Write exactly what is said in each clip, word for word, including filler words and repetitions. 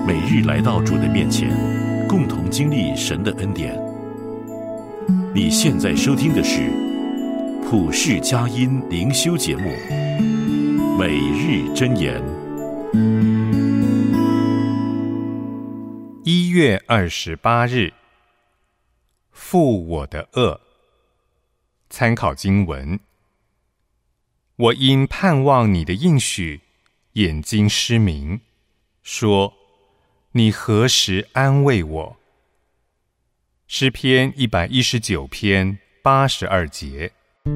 每日来到主的面前，共同经历神的恩典。你现在收听的是普世佳音灵修节目《每日箴言》。 一月二十八日，负我的恶。参考经文：我因盼望你的应许，眼睛失明，说你何时安慰我？诗篇一百一十九篇八十二节。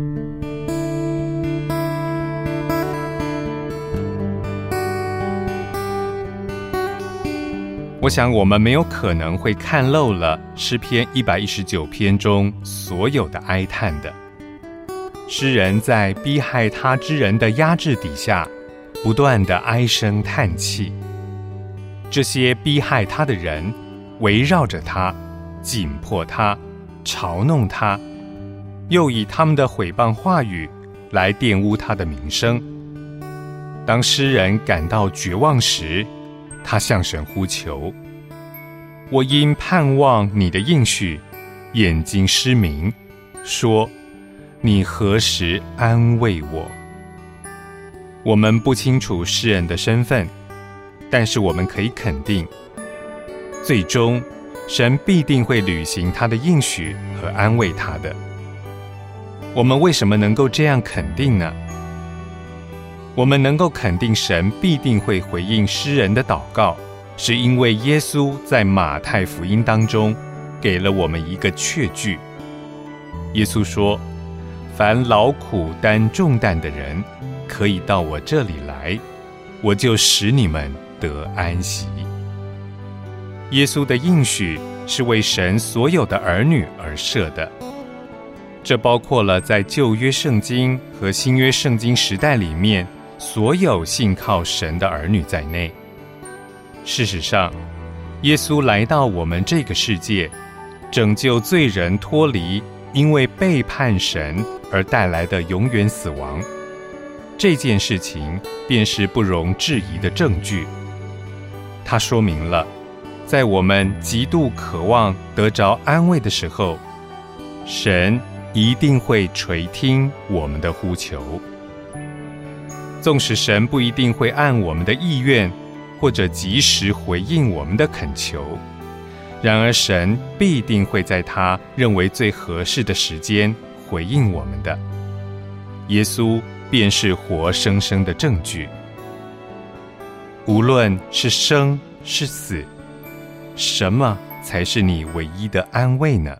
我想我们没有可能会看漏了诗篇一百一十九篇中所有的哀叹的。诗人在逼害他之人的压制底下，不断的唉声叹气。这些逼害他的人围绕着他，紧迫他，嘲弄他，又以他们的毁谤话语来玷污他的名声。当诗人感到绝望时，他向神呼求：我因盼望你的应许，眼睛失明，说你何时安慰我？我们不清楚诗人的身份，但是我们可以肯定，最终神必定会履行他的应许和安慰他的。我们为什么能够这样肯定呢？我们能够肯定神必定会回应诗人的祷告，是因为耶稣在马太福音当中给了我们一个确据。耶稣说：凡劳苦担重担的人，可以到我这里来，我就使你们得安息。耶稣的应许是为神所有的儿女而设的，这包括了在旧约圣经和新约圣经时代里面所有信靠神的儿女在内。事实上，耶稣来到我们这个世界，拯救罪人脱离因为背叛神而带来的永远死亡。这件事情便是不容置疑的证据。它说明了，在我们极度渴望得着安慰的时候，神一定会垂听我们的呼求。纵使神不一定会按我们的意愿或者及时回应我们的恳求，然而神必定会在他认为最合适的时间回应我们的。耶稣便是活生生的证据。无论是生是死，什么才是你唯一的安慰呢？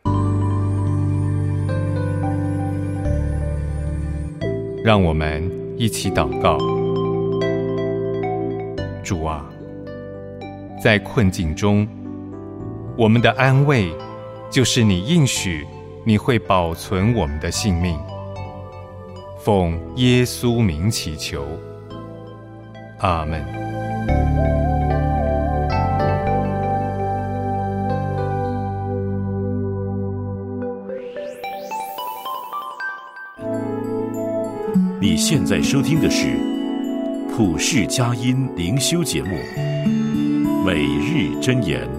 让我们一起祷告。主啊，在困境中，我们的安慰就是你应许你会保存我们的性命。奉耶稣名祈求，阿们。 你现在收听的是普世佳音灵修节目《每日箴言》。